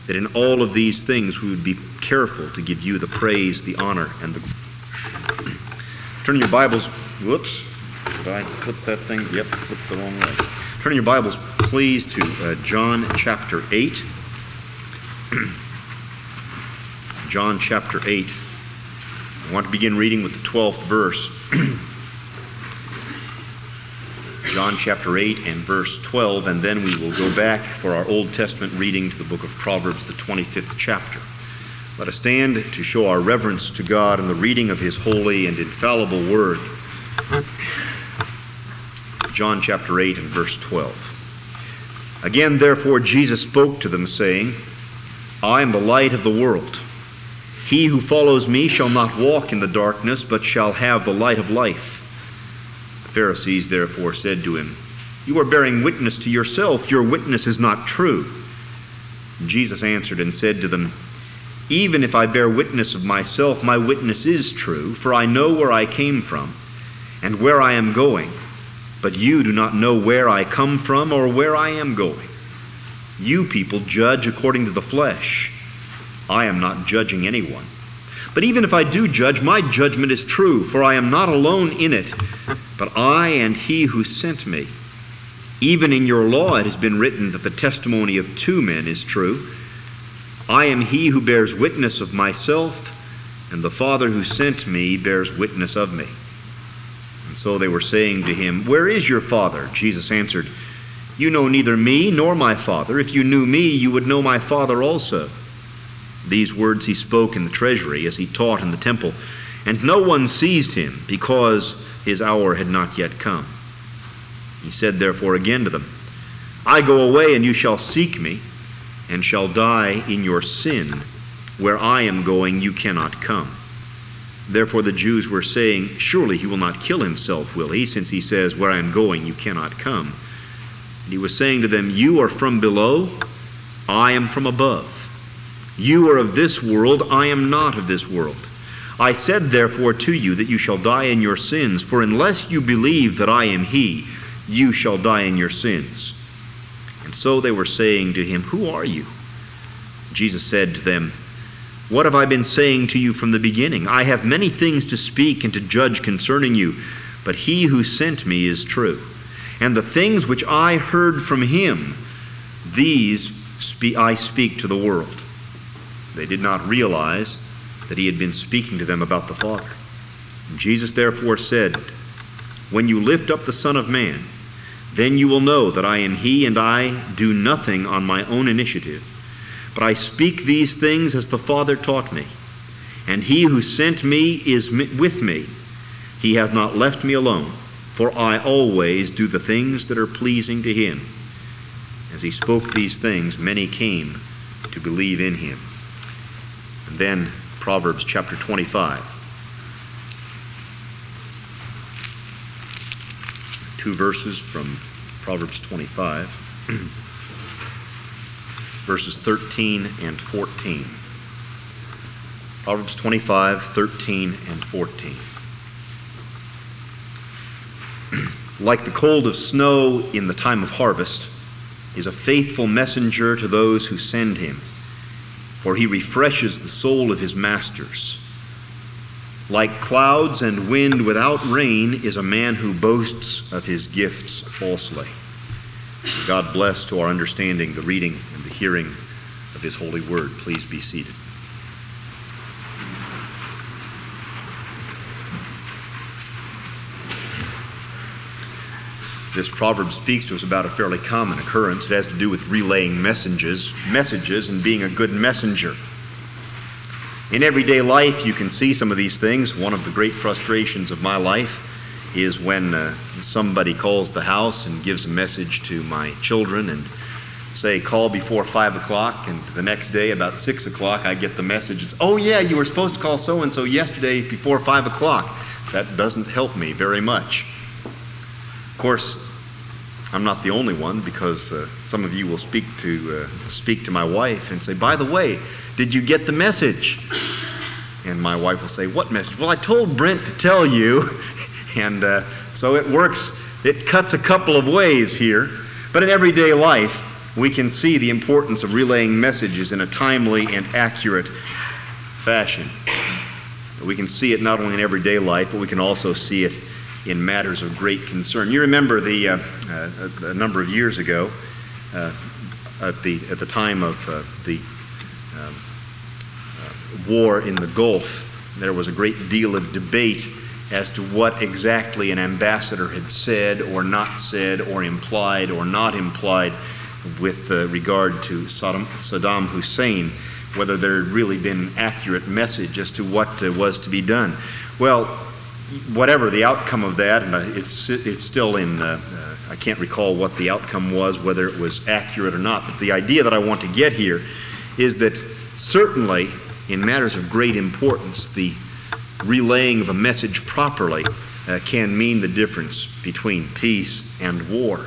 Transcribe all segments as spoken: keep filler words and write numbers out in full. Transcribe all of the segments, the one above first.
that in all of these things we would be careful to give you the praise, the honor, and the... Turn your Bibles... Whoops. Did I flip that thing? Yep, flipped the wrong way. Turn your Bibles, please, to uh, John chapter eight. John chapter eight. I want to begin reading with the twelfth verse. John chapter eight and verse twelve, and then we will go back for our Old Testament reading to the book of Proverbs, the twenty-fifth chapter. Let us stand to show our reverence to God in the reading of his holy and infallible word. John chapter eight and verse twelve. Again, therefore, Jesus spoke to them, saying, I am the light of the world. He who follows me shall not walk in the darkness, but shall have the light of life. The Pharisees therefore said to him, You are bearing witness to yourself. Your witness is not true. Jesus answered and said to them, Even if I bear witness of myself, my witness is true, for I know where I came from and where I am going. But you do not know where I come from or where I am going. You people judge according to the flesh. I am not judging anyone. But even if I do judge, my judgment is true, for I am not alone in it, but I and he who sent me. Even in your law it has been written that the testimony of two men is true. I am he who bears witness of myself, and the Father who sent me bears witness of me. And so they were saying to him, Where is your Father? Jesus answered, You know neither me nor my Father. If you knew me, you would know my Father also. These words he spoke in the treasury as he taught in the temple, and no one seized him, because his hour had not yet come. He said therefore again to them, I go away, and you shall seek me, and shall die in your sin. Where I am going, you cannot come. Therefore the Jews were saying, Surely he will not kill himself, will he, since he says, Where I am going, you cannot come. And he was saying to them, You are from below, I am from above. You are of this world, I am not of this world. I said therefore to you that you shall die in your sins, for unless you believe that I am he, you shall die in your sins. And so they were saying to him, Who are you? Jesus said to them, What have I been saying to you from the beginning? I have many things to speak and to judge concerning you, but he who sent me is true. And the things which I heard from him, these spe- I speak to the world. They did not realize that he had been speaking to them about the Father. And Jesus therefore said, When you lift up the Son of Man, then you will know that I am he, and I do nothing on my own initiative. But I speak these things as the Father taught me. And he who sent me is with me. He has not left me alone, for I always do the things that are pleasing to him. As he spoke these things, many came to believe in him. And then Proverbs chapter twenty-five. Two verses from Proverbs twenty-five. Verses thirteen and fourteen. Proverbs twenty-five, thirteen and fourteen. Like the cold of snow in the time of harvest is a faithful messenger to those who send him, for he refreshes the soul of his masters. Like clouds and wind without rain is a man who boasts of his gifts falsely. God bless to our understanding the reading and the hearing of his holy word. Please be seated. This proverb speaks to us about a fairly common occurrence. It has to do with relaying messages, messages and being a good messenger. In everyday life, you can see some of these things. One of the great frustrations of my life is when uh, somebody calls the house and gives a message to my children and say, call before five o'clock, and the next day about six o'clock I get the message, it's, oh yeah, you were supposed to call so-and-so yesterday before five o'clock. That doesn't help me very much. Of course, I'm not the only one, because uh, some of you will speak to uh, speak to my wife and say, by the way, did you get the message? And my wife will say, what message? Well, I told Brent to tell you. And uh, so it works, it cuts a couple of ways here. But in everyday life, we can see the importance of relaying messages in a timely and accurate fashion. We can see it not only in everyday life, but we can also see it in matters of great concern. You remember the uh, uh, a number of years ago, uh, at the at the time of uh, the um, uh, war in the Gulf, there was a great deal of debate as to what exactly an ambassador had said or not said or implied or not implied with uh, regard to Saddam, Saddam Hussein, whether there had really been an accurate message as to what uh, was to be done. Well, whatever the outcome of that, and it's it's still in, uh, uh, I can't recall what the outcome was, whether it was accurate or not, but the idea that I want to get here is that certainly in matters of great importance, the relaying of a message properly uh, can mean the difference between peace and war.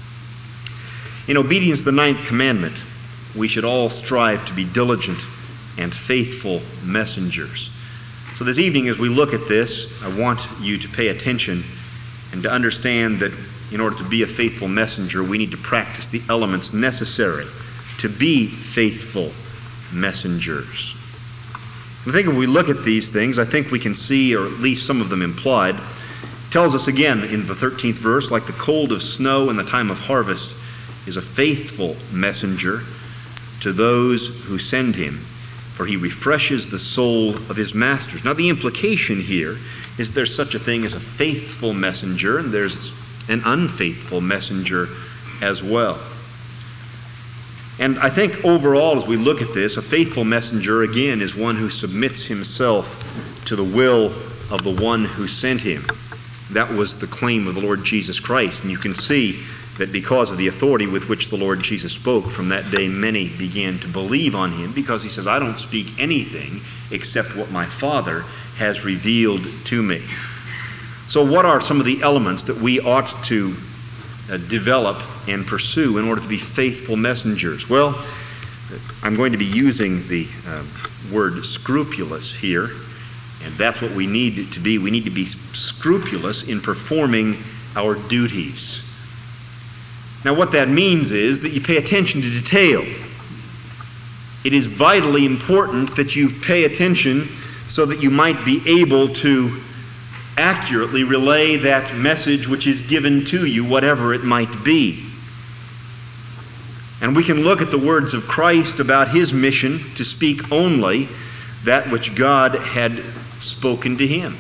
In obedience to the ninth commandment, we should all strive to be diligent and faithful messengers. So this evening, as we look at this, I want you to pay attention and to understand that in order to be a faithful messenger, we need to practice the elements necessary to be faithful messengers. I think if we look at these things, I think we can see, or at least some of them implied, it tells us again in the thirteenth verse, like the cold of snow in the time of harvest, is a faithful messenger to those who send him, for he refreshes the soul of his masters. Now the implication here is there's such a thing as a faithful messenger, and there's an unfaithful messenger as well. And I think overall, as we look at this, a faithful messenger, again, is one who submits himself to the will of the one who sent him. That was the claim of the Lord Jesus Christ. And you can see that because of the authority with which the Lord Jesus spoke, from that day many began to believe on him, because he says, I don't speak anything except what my Father has revealed to me. So what are some of the elements that we ought to uh, develop and pursue in order to be faithful messengers? Well, I'm going to be using the uh, word scrupulous here, and that's what we need to be. We need to be scrupulous in performing our duties. Now, what that means is that you pay attention to detail. It is vitally important that you pay attention so that you might be able to accurately relay that message which is given to you, whatever it might be. And we can look at the words of Christ about his mission to speak only that which God had spoken to him.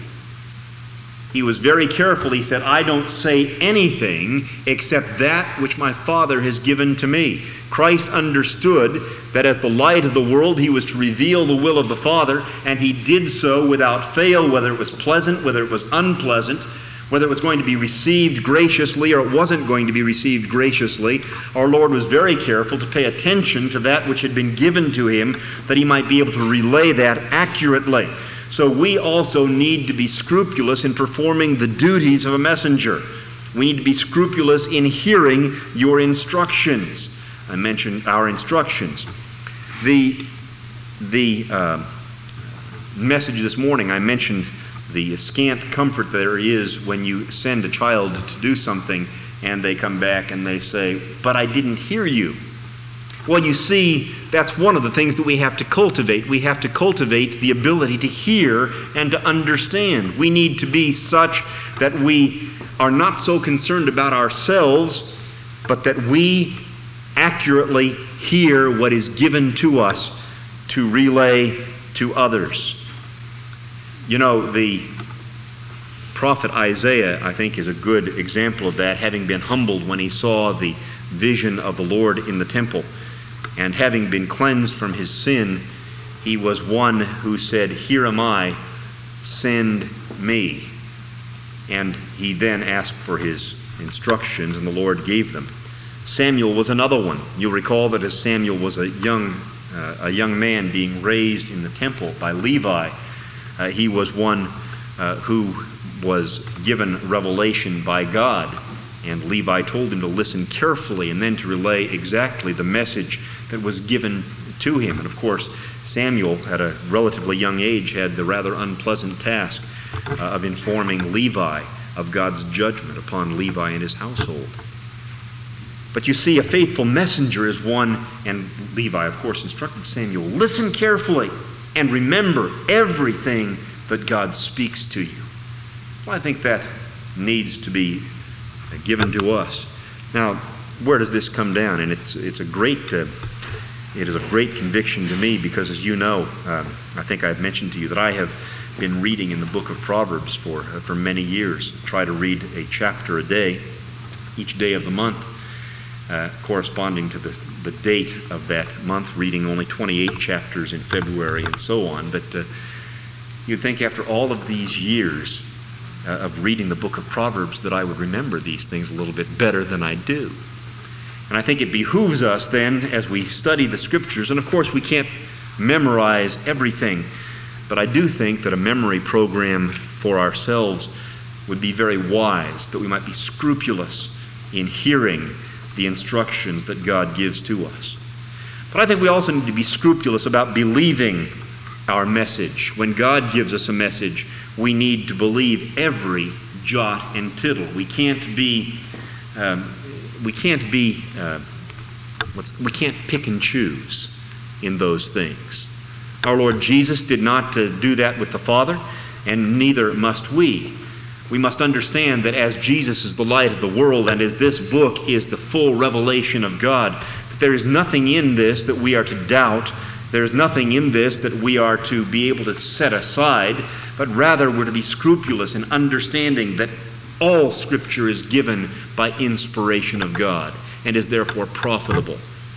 He was very careful. He said, I don't say anything except that which my Father has given to me. Christ understood that as the light of the world, he was to reveal the will of the Father, and he did so without fail, whether it was pleasant, whether it was unpleasant, whether it was going to be received graciously or it wasn't going to be received graciously. Our Lord was very careful to pay attention to that which had been given to him, that he might be able to relay that accurately. So we also need to be scrupulous in performing the duties of a messenger. We need to be scrupulous in hearing your instructions. I mentioned our instructions. The, the uh, message this morning, I mentioned the scant comfort there is when you send a child to do something and they come back and they say, but I didn't hear you. Well, you see, that's one of the things that we have to cultivate. We have to cultivate the ability to hear and to understand. We need to be such that we are not so concerned about ourselves, but that we accurately hear what is given to us to relay to others. You know, the prophet Isaiah, I think, is a good example of that, having been humbled when he saw the vision of the Lord in the temple. And having been cleansed from his sin, he was one who said, here am I, send me. And he then asked for his instructions, and the Lord gave them. Samuel was another one. You'll recall that as Samuel was a young, uh, a young man being raised in the temple by Levi, uh, he was one uh, who was given revelation by God. And Levi told him to listen carefully and then to relay exactly the message that was given to him. And of course, Samuel, at a relatively young age, had the rather unpleasant task uh, of informing Levi of God's judgment upon Levi and his household. But you see, a faithful messenger is one, and Levi, of course, instructed Samuel, listen carefully and remember everything that God speaks to you. Well, I think that needs to be given to us. Now, where does this come down? And it's it's a great uh, it is a great conviction to me because, as you know, um, I think I've mentioned to you that I have been reading in the book of Proverbs for uh, for many years. I try to read a chapter a day, each day of the month, uh, corresponding to the, the date of that month, reading only twenty-eight chapters in February and so on. But uh, you'd think after all of these years uh, of reading the book of Proverbs that I would remember these things a little bit better than I do. And I think it behooves us then, as we study the Scriptures, and of course we can't memorize everything, but I do think that a memory program for ourselves would be very wise, that we might be scrupulous in hearing the instructions that God gives to us. But I think we also need to be scrupulous about believing our message. When God gives us a message, we need to believe every jot and tittle. We can't be... Um, We can't be, uh, what's, we can't pick and choose in those things. Our Lord Jesus did not uh, do that with the Father, and neither must we. We must understand that as Jesus is the light of the world, and as this book is the full revelation of God, that there is nothing in this that we are to doubt. There is nothing in this that we are to be able to set aside, but rather we're to be scrupulous in understanding that all Scripture is given by inspiration of God and is therefore profitable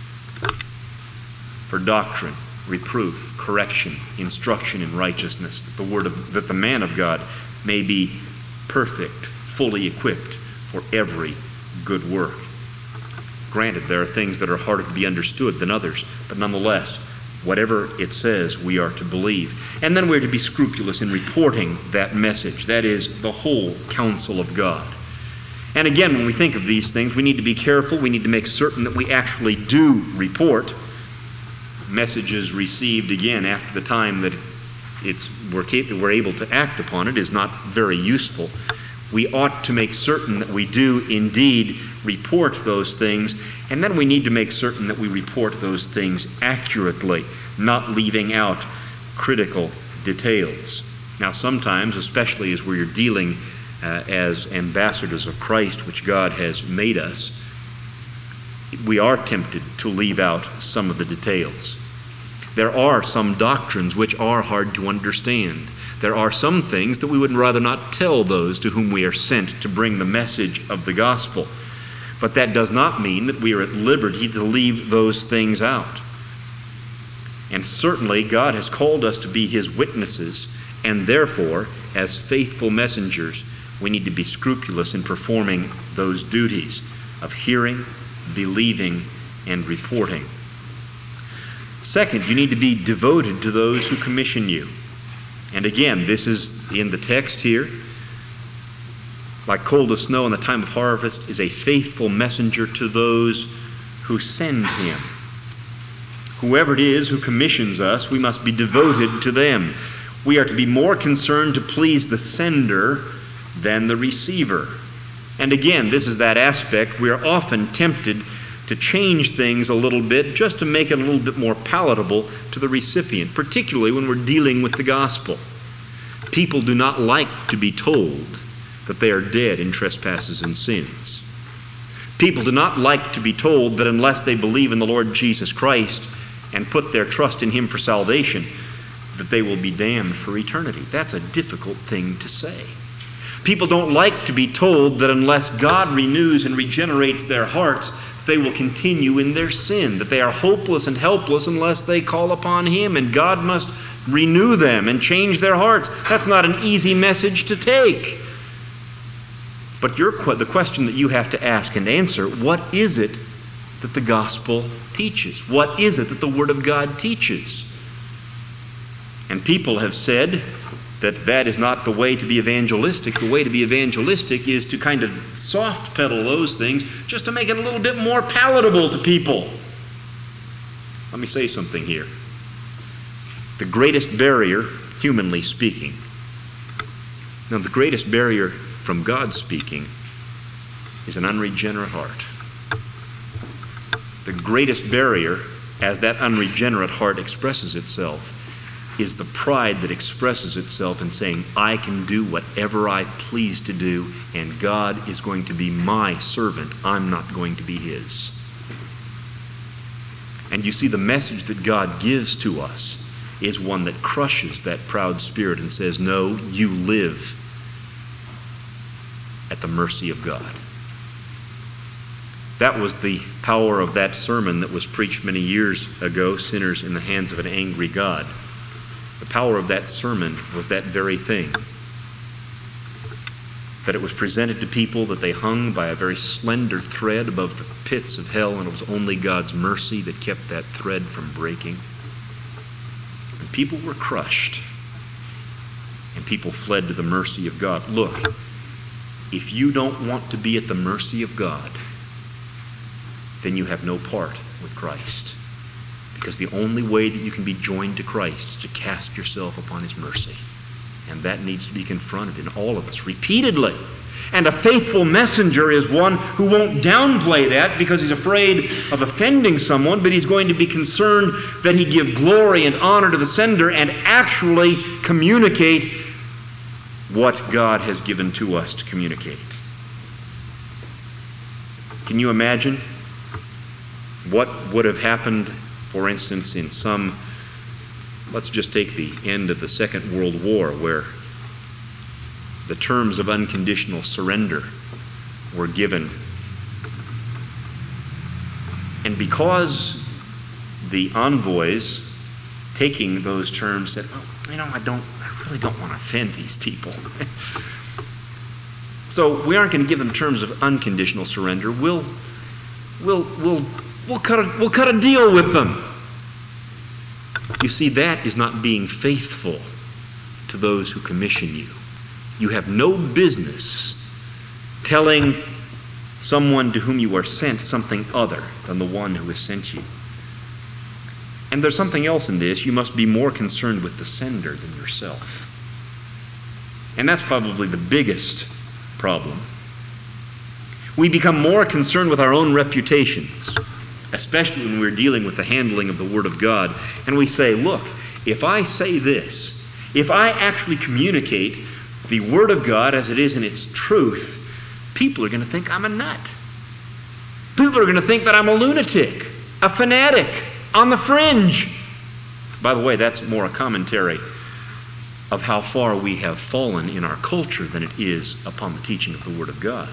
for doctrine, reproof, correction, instruction in righteousness, that the word of, that the man of God may be perfect, fully equipped for every good work. Granted, there are things that are harder to be understood than others, but nonetheless, whatever it says, we are to believe. And then we're to be scrupulous in reporting that message. That is, the whole counsel of God. And again, when we think of these things, we need to be careful. We need to make certain that we actually do report messages received, again, after the time that it's we're, capable, we're able to act upon it is not very useful. We ought to make certain that we do indeed report those things, and then we need to make certain that we report those things accurately, not leaving out critical details. Now, sometimes, especially as we're dealing uh, as ambassadors of Christ, which God has made us, we are tempted to leave out some of the details. There are some doctrines which are hard to understand. There are some things that we would rather not tell those to whom we are sent to bring the message of the gospel. But that does not mean that we are at liberty to leave those things out. And certainly God has called us to be His witnesses, and therefore, as faithful messengers, we need to be scrupulous in performing those duties of hearing, believing, and reporting. Second, you need to be devoted to those who commission you. And again, this is in the text here. Like cold as snow in the time of harvest is a faithful messenger to those who send him. Whoever it is who commissions us, we must be devoted to them. We are to be more concerned to please the sender than the receiver. And again, this is that aspect. We are often tempted to change things a little bit just to make it a little bit more palatable to the recipient, particularly when we're dealing with the gospel. People do not like to be told that they are dead in trespasses and sins. People do not like to be told that unless they believe in the Lord Jesus Christ and put their trust in Him for salvation, that they will be damned for eternity. That's a difficult thing to say. People don't like to be told that unless God renews and regenerates their hearts, they will continue in their sin, that they are hopeless and helpless unless they call upon Him, and God must renew them and change their hearts. That's not an easy message to take. But your, the question that you have to ask and answer, what is it that the gospel teaches? What is it that the Word of God teaches? And people have said that that is not the way to be evangelistic. The way to be evangelistic is to kind of soft pedal those things just to make it a little bit more palatable to people. Let me say something here. The greatest barrier, humanly speaking, now the greatest barrier from God speaking, is an unregenerate heart. The greatest barrier, as that unregenerate heart expresses itself, is the pride that expresses itself in saying, I can do whatever I please to do, and God is going to be my servant. I'm not going to be his. And you see, the message that God gives to us is one that crushes that proud spirit and says, no, you live at the mercy of God. That was the power of that sermon that was preached many years ago, Sinners in the Hands of an Angry God. The power of that sermon was that very thing. That it was presented to people that they hung by a very slender thread above the pits of hell, and it was only God's mercy that kept that thread from breaking. And people were crushed, and people fled to the mercy of God. Look, if you don't want to be at the mercy of God, then you have no part with Christ. Because the only way that you can be joined to Christ is to cast yourself upon his mercy. And that needs to be confronted in all of us repeatedly. And a faithful messenger is one who won't downplay that because he's afraid of offending someone, but he's going to be concerned that he give glory and honor to the sender and actually communicate what God has given to us to communicate. Can you imagine what would have happened, for instance, in some, let's just take the end of the Second World War, where the terms of unconditional surrender were given. And because the envoys taking those terms said, oh, you know, I don't, I really don't want to offend these people. So we aren't going to give them terms of unconditional surrender. We'll, we'll, we'll, we'll cut a, we'll cut a deal with them. You see, that is not being faithful to those who commission you. You have no business telling someone to whom you are sent something other than the one who has sent you. And there's something else in this. You must be more concerned with the sender than yourself. And that's probably the biggest problem. We become more concerned with our own reputations, especially when we're dealing with the handling of the Word of God. And we say, look, if I say this, if I actually communicate the Word of God as it is in its truth, people are going to think I'm a nut. People are going to think that I'm a lunatic, a fanatic, on the fringe. By the way, that's more a commentary of how far we have fallen in our culture than it is upon the teaching of the Word of God.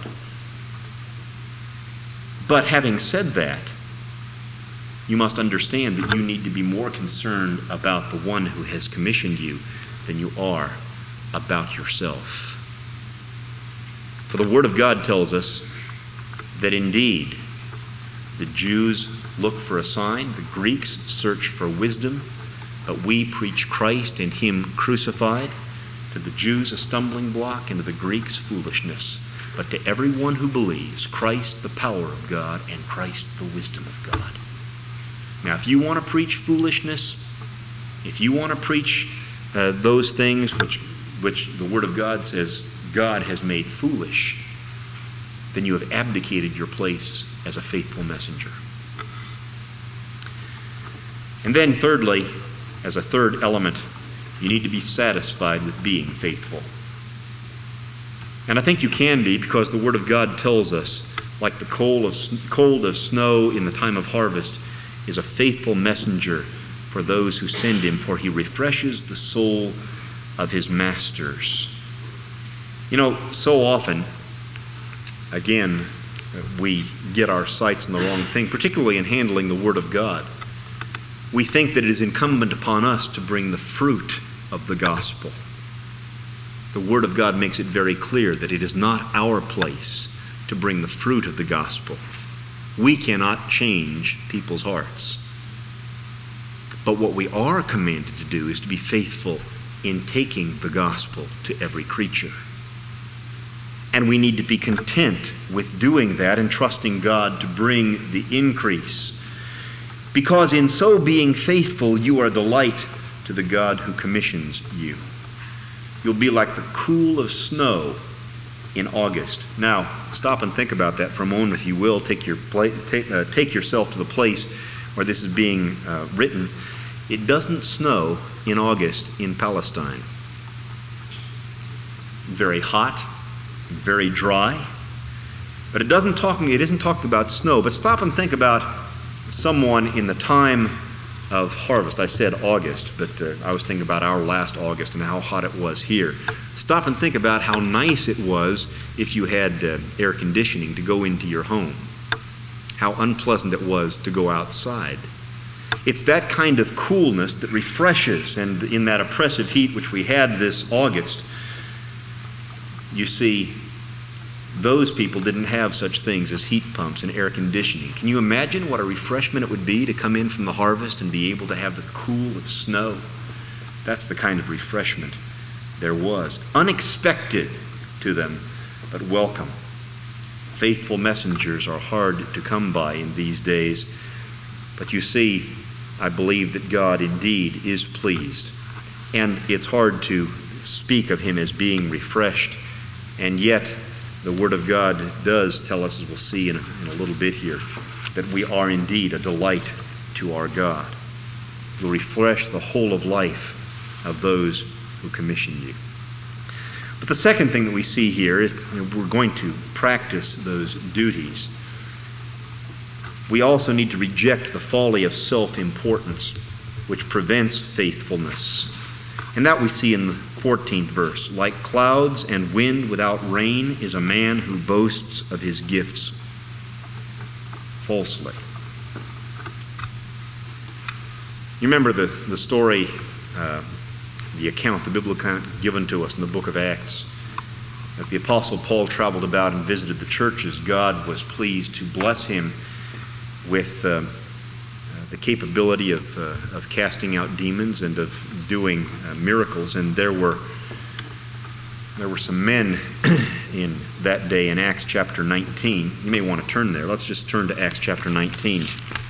But having said that, you must understand that you need to be more concerned about the one who has commissioned you than you are about yourself. For the Word of God tells us that indeed the Jews look for a sign, the Greeks search for wisdom, but we preach Christ and Him crucified. To the Jews a stumbling block, and to the Greeks foolishness. But to everyone who believes, Christ the power of God and Christ the wisdom of God. Now, if you want to preach foolishness, if you want to preach uh, those things which, which the Word of God says God has made foolish, then you have abdicated your place as a faithful messenger. And then thirdly, as a third element, you need to be satisfied with being faithful. And I think you can be, because the Word of God tells us, like the cold of, cold of snow in the time of harvest, is a faithful messenger for those who send him, for he refreshes the soul of his masters. You know, so often, again, we get our sights on the wrong thing, particularly in handling the Word of God. We think that it is incumbent upon us to bring the fruit of the gospel. The Word of God makes it very clear that it is not our place to bring the fruit of the gospel. We cannot change people's hearts. But what we are commanded to do is to be faithful in taking the gospel to every creature. And we need to be content with doing that and trusting God to bring the increase. Because in so being faithful, you are the light to the God who commissions you. You'll be like the cool of snow in August. Now, stop and think about that for a moment, if you will. Take your pla- take, uh, take yourself to the place where this is being uh, written. It doesn't snow in August in Palestine. Very hot, very dry. But it doesn't talking. It isn't talking about snow. But stop and think about someone in the time of harvest. I said August, but uh, I was thinking about our last August and how hot it was here. Stop and think about how nice it was if you had uh, air conditioning to go into your home. How unpleasant it was to go outside. It's that kind of coolness that refreshes, and in that oppressive heat which we had this August, you see, those people didn't have such things as heat pumps and air conditioning. Can you imagine what a refreshment it would be to come in from the harvest and be able to have the cool of snow? That's the kind of refreshment there was. Unexpected to them, but welcome. Faithful messengers are hard to come by in these days. But you see, I believe that God indeed is pleased. And it's hard to speak of him as being refreshed. And yet, the Word of God does tell us, as we'll see in a, in a little bit here, that we are indeed a delight to our God. It will refresh the whole of life of those who commission you. But the second thing that we see here, if you know, we're going to practice those duties, we also need to reject the folly of self-importance, which prevents faithfulness. And that we see in the fourteenth verse. Like clouds and wind without rain is a man who boasts of his gifts falsely. You remember the, the story, uh, the account, the biblical account given to us in the book of Acts. As the Apostle Paul traveled about and visited the churches, God was pleased to bless him with uh, the capability of, uh, of casting out demons and of doing uh, miracles. And there were there were some men in that day in Acts chapter nineteen. You may want to turn there. Let's just turn to Acts chapter nineteen.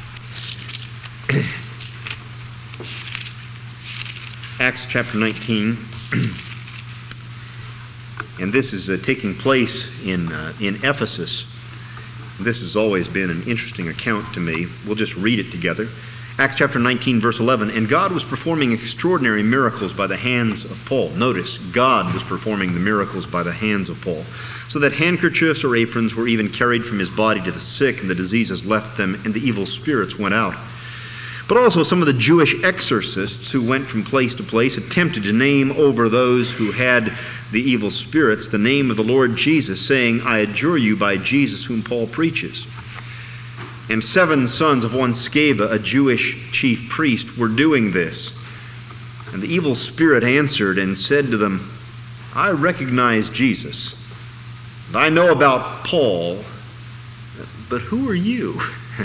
Acts chapter nineteen. And this is uh, taking place in uh, in Ephesus. This has always been an interesting account to me. We'll just read it together. Acts chapter nineteen, verse eleven. And God was performing extraordinary miracles by the hands of Paul. Notice, God was performing the miracles by the hands of Paul, so that handkerchiefs or aprons were even carried from his body to the sick, and the diseases left them, and the evil spirits went out. But also some of the Jewish exorcists who went from place to place attempted to name over those who had the evil spirits the name of the Lord Jesus, saying, I adjure you by Jesus whom Paul preaches. And seven sons of one Sceva, a Jewish chief priest, were doing this. And the evil spirit answered and said to them, I recognize Jesus, and I know about Paul, but who are you?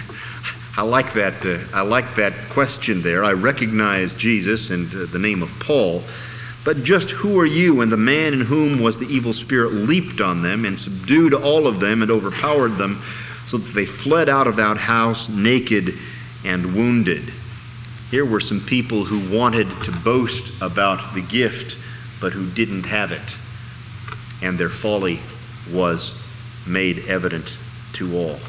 I like that. Uh, I like that question there. I recognize Jesus and uh, the name of Paul, but just who are you? And the man in whom was the evil spirit leaped on them and subdued all of them and overpowered them, so that they fled out of that house naked and wounded. Here were some people who wanted to boast about the gift, but who didn't have it, and their folly was made evident to all.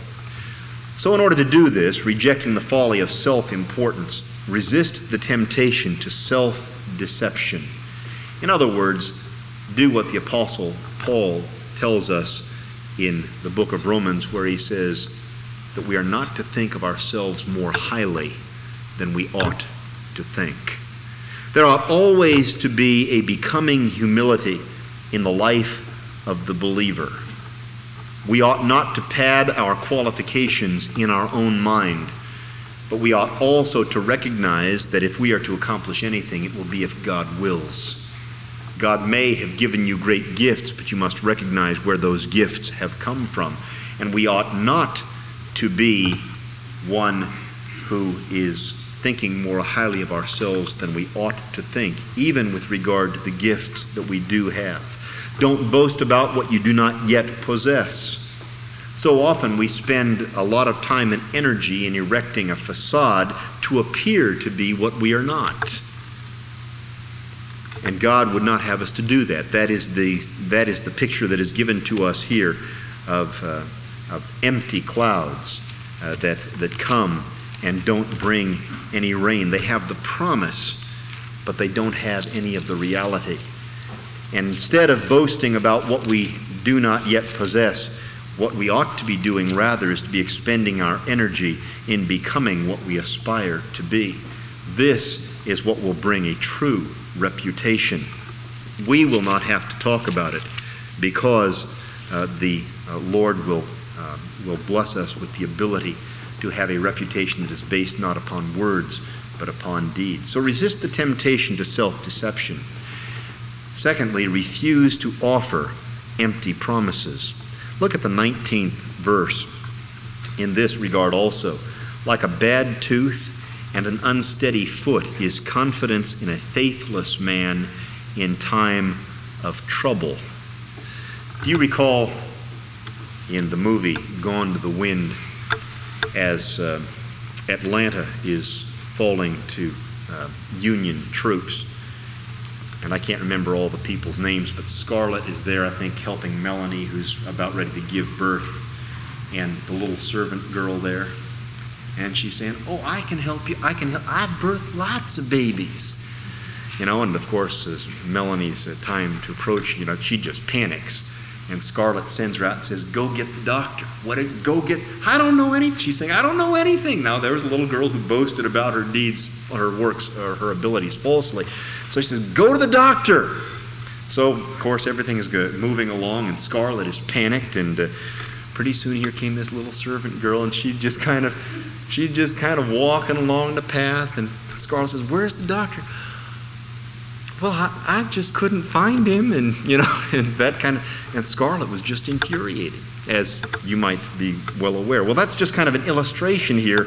So in order to do this, rejecting the folly of self-importance, resist the temptation to self-deception. In other words, do what the Apostle Paul tells us in the book of Romans, where he says that we are not to think of ourselves more highly than we ought to think. There ought always to be a becoming humility in the life of the believer. We ought not to pad our qualifications in our own mind, but we ought also to recognize that if we are to accomplish anything, it will be if God wills. God may have given you great gifts, but you must recognize where those gifts have come from. And we ought not to be one who is thinking more highly of ourselves than we ought to think, even with regard to the gifts that we do have. Don't boast about what you do not yet possess. So often we spend a lot of time and energy in erecting a facade to appear to be what we are not. And God would not have us to do that. That is the, that is the picture that is given to us here of, uh, of empty clouds uh, that, that come and don't bring any rain. They have the promise, but they don't have any of the reality. And instead of boasting about what we do not yet possess, what we ought to be doing rather is to be expending our energy in becoming what we aspire to be. This is what will bring a true reputation. We will not have to talk about it because uh, the uh, Lord will, uh, will bless us with the ability to have a reputation that is based not upon words but upon deeds. So resist the temptation to self-deception. Secondly, refuse to offer empty promises. Look at the nineteenth verse in this regard also. Like a bad tooth and an unsteady foot is confidence in a faithless man in time of trouble. Do you recall in the movie Gone to the Wind, as uh, Atlanta is falling to uh, Union troops, and I can't remember all the people's names, but Scarlett is there, I think, helping Melanie, who's about ready to give birth, and the little servant girl there. And she's saying, oh, I can help you. I can help. I've birthed lots of babies. You know, and of course, as Melanie's uh, time to approach, you know, she just panics. And Scarlett sends her out and says, go get the doctor. What? Did, go get, I don't know anything. She's saying, I don't know anything. Now, there was a little girl who boasted about her deeds, her works, or her abilities falsely. So she says, go to the doctor. So, of course, everything is good, moving along, and Scarlett is panicked, and uh, pretty soon here came this little servant girl, and she's just kind of, she's just kind of walking along the path, and Scarlett says, where's the doctor? Well, I, I just couldn't find him, and, you know, and that kind of, and Scarlett was just infuriated, as you might be well aware. Well, that's just kind of an illustration here.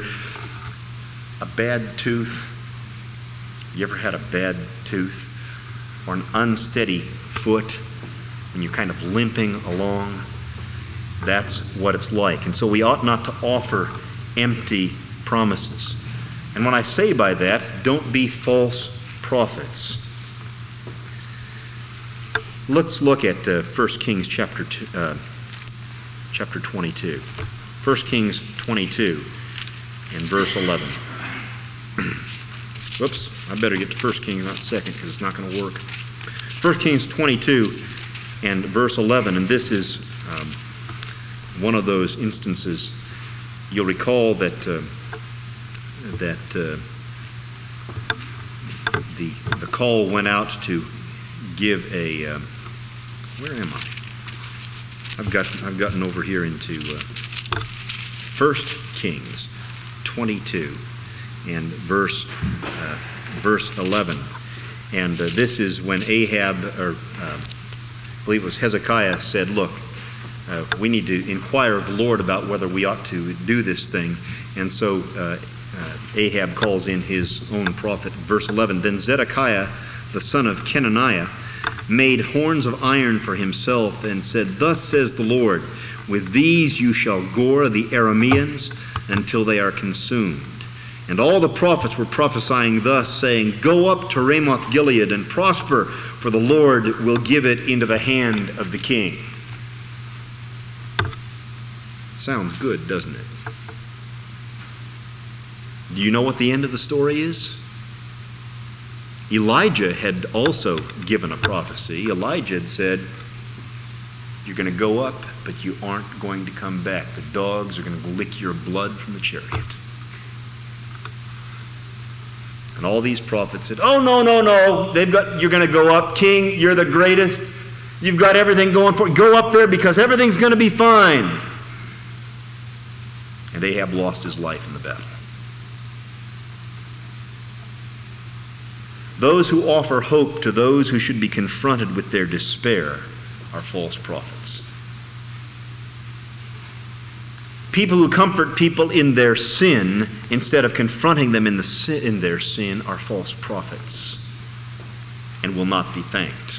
A bad tooth. You ever had a bad tooth? Or an unsteady foot, and you're kind of limping along? That's what it's like. And so we ought not to offer empty promises. And when I say by that, don't be false prophets. Let's look at uh, First Kings chapter two, uh, chapter twenty-two. First Kings twenty-two and verse eleven. Whoops, I better get to First Kings, not Second, because it's not going to work. First Kings twenty-two and verse eleven, and this is um, one of those instances. You'll recall that uh, that uh, the the call went out to give a. Uh, where am I? I've got I've gotten over here into uh, First Kings twenty-two and verse uh, verse eleven, and uh, this is when Ahab, or uh, I believe it was Hezekiah, said, "Look, uh, we need to inquire of the Lord about whether we ought to do this thing." And so uh, uh, Ahab calls in his own prophet. Verse eleven: Then Zedekiah, the son of Kenaniah, made horns of iron for himself and said, "Thus says the Lord, with these you shall gore the Arameans until they are consumed." And all the prophets were prophesying thus, saying, "Go up to Ramoth Gilead and prosper, for the Lord will give it into the hand of the king." Sounds good, doesn't it? Do you know what the end of the story is? Elijah had also given a prophecy. Elijah had said, "You're going to go up, but you aren't going to come back. The dogs are going to lick your blood from the chariot." And all these prophets said, "Oh, no, no, no. They've got, you're going to go up. King, you're the greatest. You've got everything going for you. Go up there because everything's going to be fine." And Ahab lost his life in the battle. Those who offer hope to those who should be confronted with their despair are false prophets. People who comfort people in their sin instead of confronting them in, the sin, in their sin are false prophets and will not be thanked.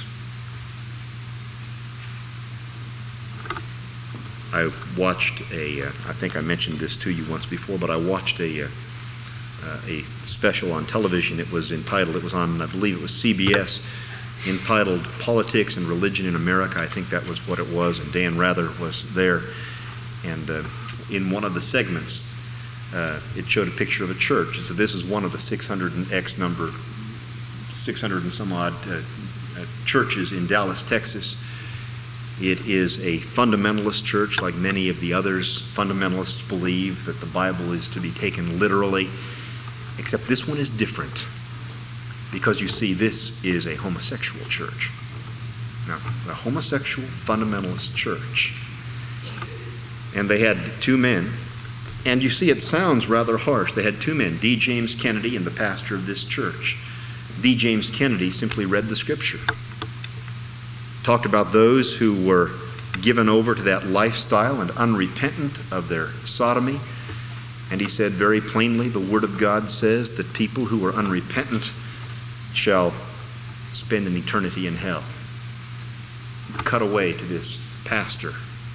I watched a, uh, I think I mentioned this to you once before, but I watched a, uh, uh, a special on television. It was entitled, it was on, I believe it was C B S, entitled Politics and Religion in America. I think that was what it was, and Dan Rather was there. And uh, in one of the segments, uh, it showed a picture of a church. And so this is one of the six hundred and X number, six hundred and some odd uh, uh, churches in Dallas, Texas. It is a fundamentalist church, like many of the others. Fundamentalists believe that the Bible is to be taken literally, except this one is different, because you see, this is a homosexual church. Now, a homosexual fundamentalist church. And they had two men, and you see, it sounds rather harsh. They had two men, D. James Kennedy and the pastor of this church. D. James Kennedy simply read the scripture, talked about those who were given over to that lifestyle and unrepentant of their sodomy. And he said very plainly, the Word of God says that people who are unrepentant shall spend an eternity in hell. Cut away to this pastor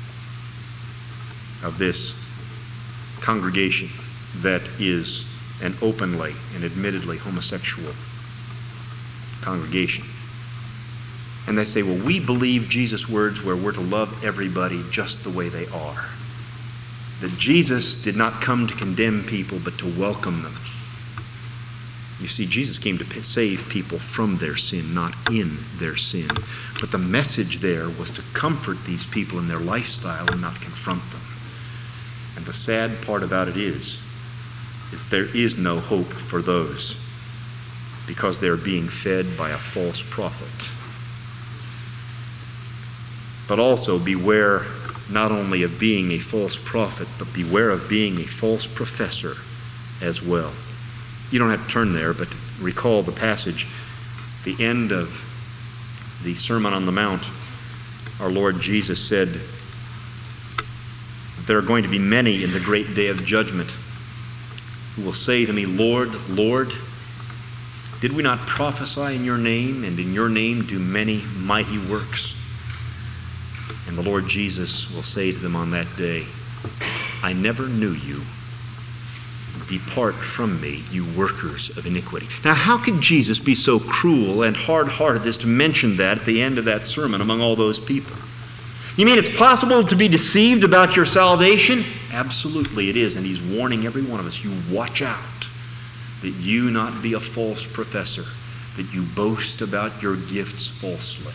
of this congregation that is an openly and admittedly homosexual congregation. And they say, well, we believe Jesus' words where we're to love everybody just the way they are. That Jesus did not come to condemn people, but to welcome them. You see, Jesus came to save people from their sin, not in their sin. But the message there was to comfort these people in their lifestyle and not confront them. And the sad part about it is, is there is no hope for those, because they're being fed by a false prophet. But also beware not only of being a false prophet, but beware of being a false professor as well. You don't have to turn there, but recall the passage, the end of the Sermon on the Mount. Our Lord Jesus said, there are going to be many in the great day of judgment who will say to me, Lord, Lord, did we not prophesy in your name, and in your name do many mighty works? And the Lord Jesus will say to them on that day, I never knew you. Depart from me, you workers of iniquity. Now, how could Jesus be so cruel and hard-hearted as to mention that at the end of that sermon among all those people? You mean it's possible to be deceived about your salvation? Absolutely it is, and he's warning every one of us, you watch out that you not be a false professor, that you boast about your gifts falsely.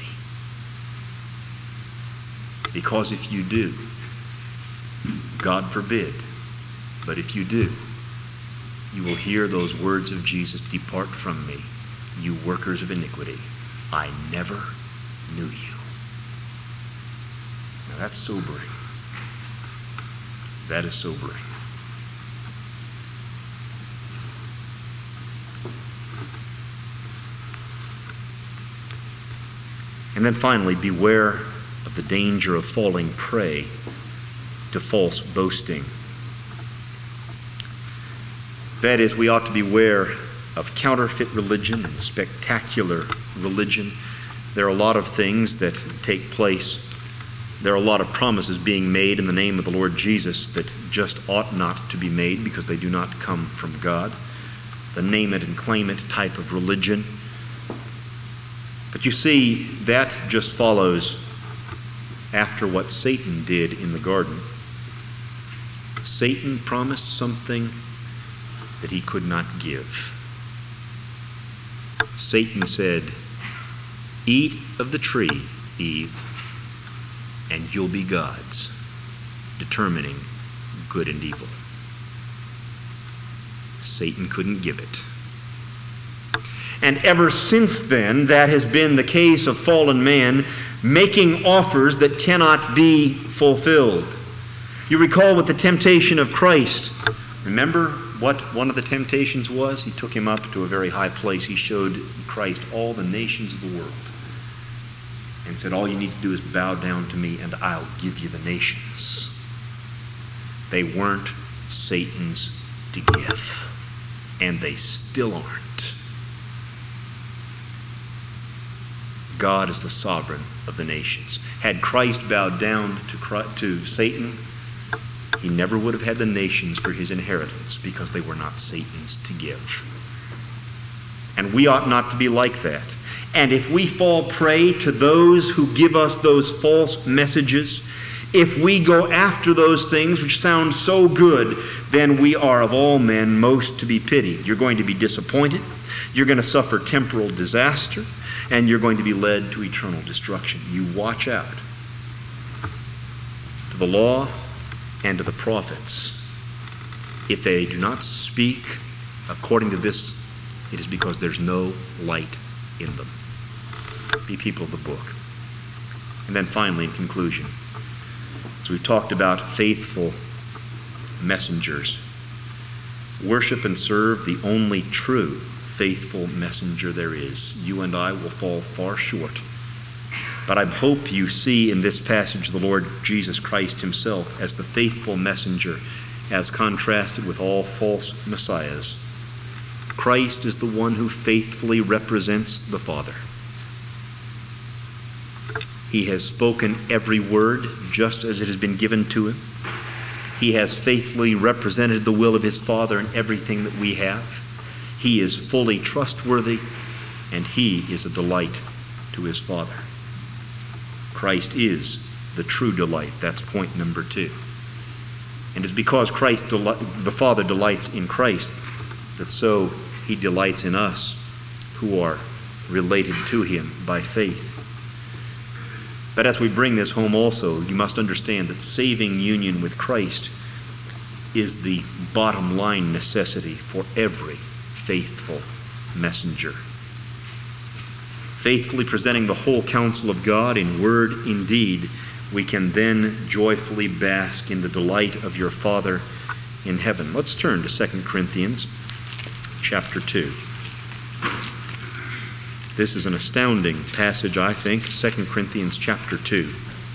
Because if you do, God forbid, but if you do, you will hear those words of Jesus, depart from me, you workers of iniquity. I never knew you. Now that's sobering. That is sobering. And then finally, beware of the danger of falling prey to false boasting. That is, we ought to beware of counterfeit religion and spectacular religion. There are a lot of things that take place. There are a lot of promises being made in the name of the Lord Jesus that just ought not to be made because they do not come from God. The name it and claim it type of religion. But you see, that just follows after what Satan did in the garden. Satan promised something that he could not give. Satan said, eat of the tree, Eve, and you'll be gods, determining good and evil. Satan couldn't give it. And ever since then, that has been the case of fallen man, making offers that cannot be fulfilled. You recall with the temptation of Christ. Remember what one of the temptations was? He took him up to a very high place. He showed Christ all the nations of the world and said, all you need to do is bow down to me and I'll give you the nations. They weren't Satan's to give, and they still aren't. God is the sovereign of the nations. Had Christ bowed down to, Christ, to Satan, he never would have had the nations for his inheritance because they were not Satan's to give. And we ought not to be like that. And if we fall prey to those who give us those false messages, if we go after those things which sound so good, then we are of all men most to be pitied. You're going to be disappointed, you're going to suffer temporal disaster, and you're going to be led to eternal destruction. You watch out. To the law and to the prophets, if they do not speak according to this, it is because there's no light in them. Be people of the book. And then finally, in conclusion, as we've talked about faithful messengers, worship and serve the only true faithful messenger there is. You and I will fall far short. But I hope you see in this passage the Lord Jesus Christ himself as the faithful messenger, as contrasted with all false messiahs. Christ is the one who faithfully represents the Father. He has spoken every word just as it has been given to him. He has faithfully represented the will of his Father in everything that we have. He is fully trustworthy, and he is a delight to his Father. Christ is the true delight. That's point number two. And it's because Christ, del- the Father delights in Christ, that so he delights in us who are related to him by faith. But as we bring this home also, you must understand that saving union with Christ is the bottom line necessity for every faithful messenger. Faithfully presenting the whole counsel of God in word and deed, we can then joyfully bask in the delight of your Father in heaven. Let's turn to Second Corinthians chapter two. This is an astounding passage, I think, Second Corinthians chapter two.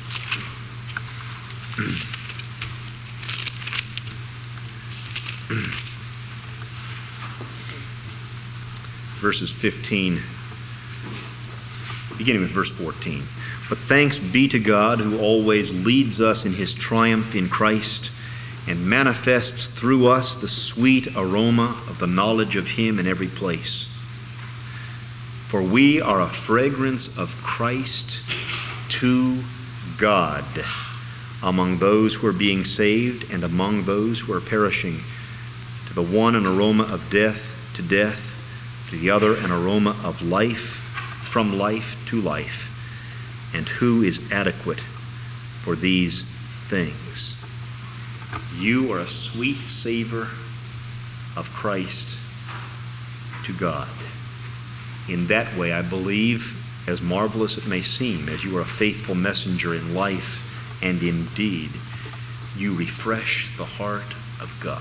Verses fifteen, beginning with verse fourteen. But thanks be to God who always leads us in his triumph in Christ and manifests through us the sweet aroma of the knowledge of him in every place. For we are a fragrance of Christ to God among those who are being saved and among those who are perishing. To the one an aroma of death to death, to the other an aroma of life, from life to life. And who is adequate for these things? You are a sweet savor of Christ to God. In that way, I believe, as marvelous it may seem, as you are a faithful messenger in life and in deed, you refresh the heart of God.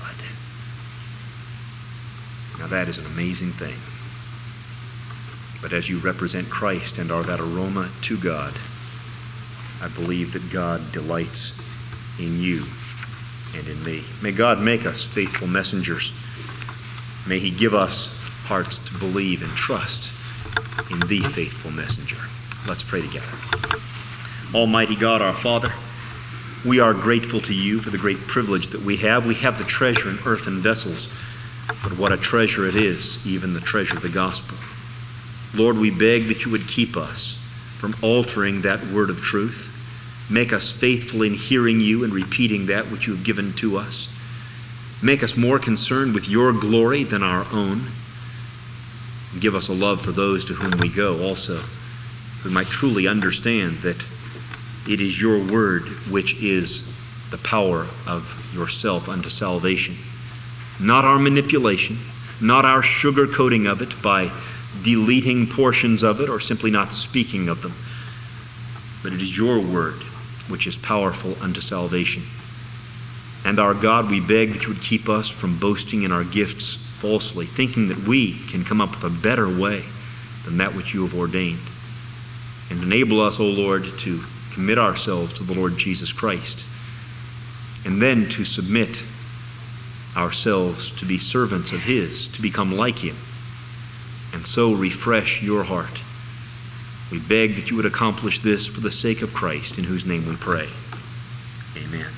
Now that is an amazing thing. But as you represent Christ and are that aroma to God, I believe that God delights in you and in me. May God make us faithful messengers. May he give us hearts to believe and trust in the faithful messenger. Let's pray together. Almighty God, our Father, we are grateful to you for the great privilege that we have. We have the treasure in earthen vessels, but what a treasure it is, even the treasure of the gospel. Lord, we beg that you would keep us from altering that word of truth. Make us faithful in hearing you and repeating that which you have given to us. Make us more concerned with your glory than our own. And give us a love for those to whom we go also, who might truly understand that it is your word which is the power of yourself unto salvation. Not our manipulation, not our sugarcoating of it by deleting portions of it or simply not speaking of them. But it is your word which is powerful unto salvation. And our God, we beg that you would keep us from boasting in our gifts falsely, thinking that we can come up with a better way than that which you have ordained. And enable us, O Lord, to commit ourselves to the Lord Jesus Christ, and then to submit ourselves to be servants of his, to become like him, and so refresh your heart. We beg that you would accomplish this for the sake of Christ, in whose name we pray. Amen.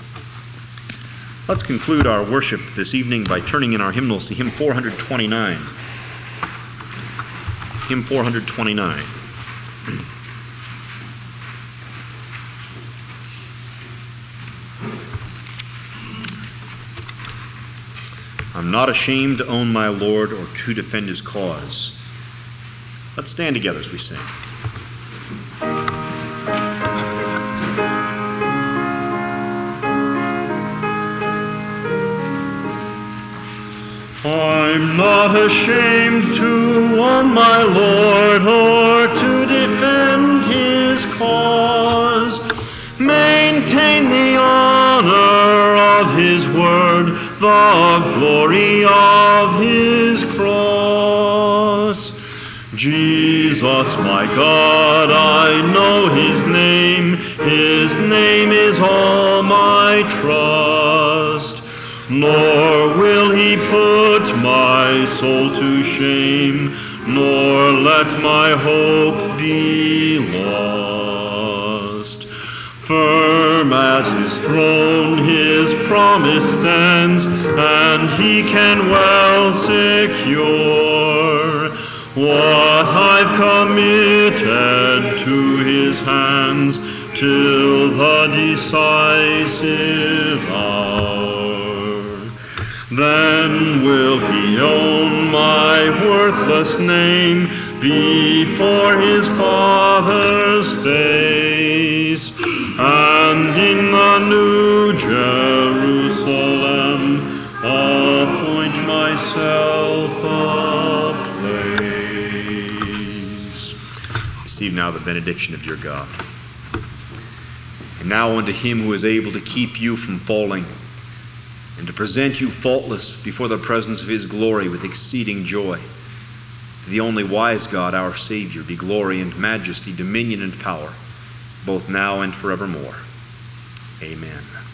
Let's conclude our worship this evening by turning in our hymnals to hymn four twenty-nine. Hymn four twenty-nine. I'm not ashamed to own my Lord or to defend his cause. Let's stand together as we sing. I'm not ashamed to own my Lord or to defend his cause. Maintain the honor of his word, the glory of his cross. Jesus, my God, I know his name. His name is all my trust. Nor will he put my soul to shame, nor let my hope be lost. Firm as his throne his promise stands, and he can well secure what I've committed to his hands till the decisive hour. Then will he own my worthless name before his Father's face, and in the new Jerusalem appoint myself a place. Receive now the benediction of your God. And now unto him who is able to keep you from falling, and to present you faultless before the presence of his glory with exceeding joy. To the only wise God, our Savior, be glory and majesty, dominion and power, both now and forevermore. Amen.